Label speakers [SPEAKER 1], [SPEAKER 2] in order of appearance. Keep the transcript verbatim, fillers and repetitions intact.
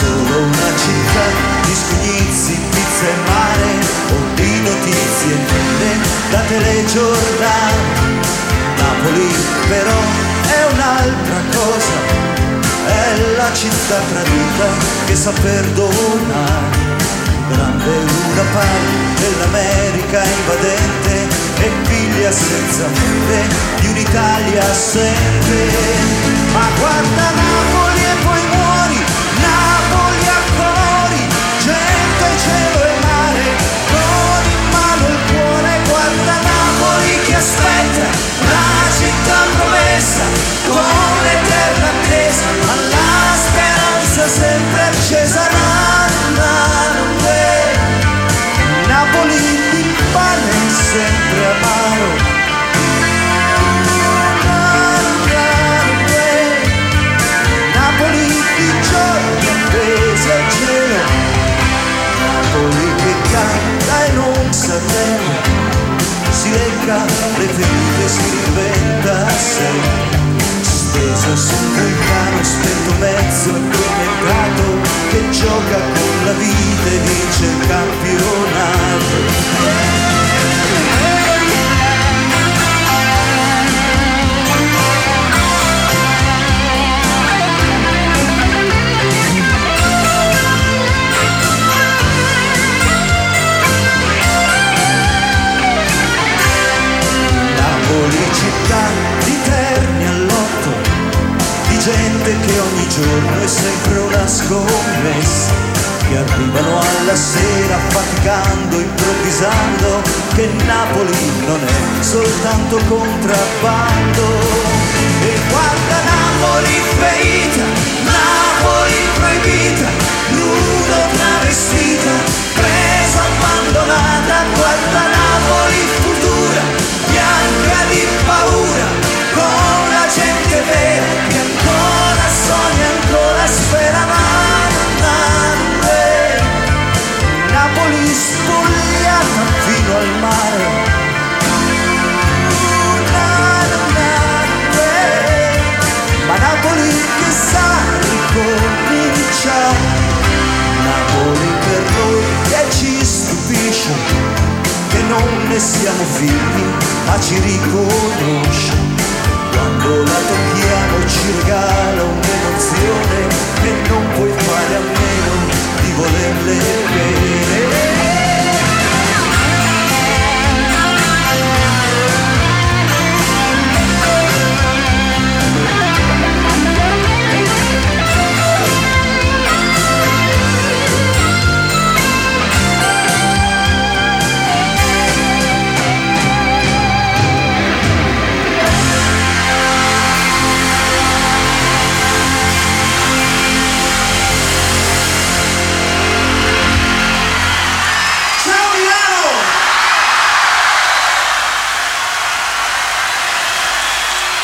[SPEAKER 1] solo una città di scugnizzi, pizza e mare, o di notizie nere da telegiornale. Napoli però è un'altra cosa, è la città tradita che sa perdonare. Grande una parte dell'America invadente e figlia senza mente di un'Italia assente. Ma guarda Napoli e poi muori, Napoli a colori, gente, cielo e mare, con in mano il cuore. Guarda Napoli che aspetta, la città promessa, con l'eterna attesa, ma la speranza sempre accesa. Napoli di pane sempre amaro, Napoli di giorni appesi al cielo, Napoli che canta e non s'arrende, si lecca le ferite, si reinventa a sé, stesa su un vulcano spento, mezzo addormentato, che gioca con la vita e vince il campionato. Napoli città di terni all'otto, di gente che ogni giorno è sempre una scommessa, che arrivano alla sera faticando, improvvisando, che Napoli non è soltanto contrabbando. E guarda Napoli ferita, Napoli proibita, nudo travestita, presa abbandonata. Guarda Napoli futura, bianca di paura, con la gente vera che ancora sogna, ancora spera. Napoli spogliata fino al mare, ma Napoli che sa ricominciare. Napoli per noi che ci stupisce, che non ne siamo figli ma ci riconosce.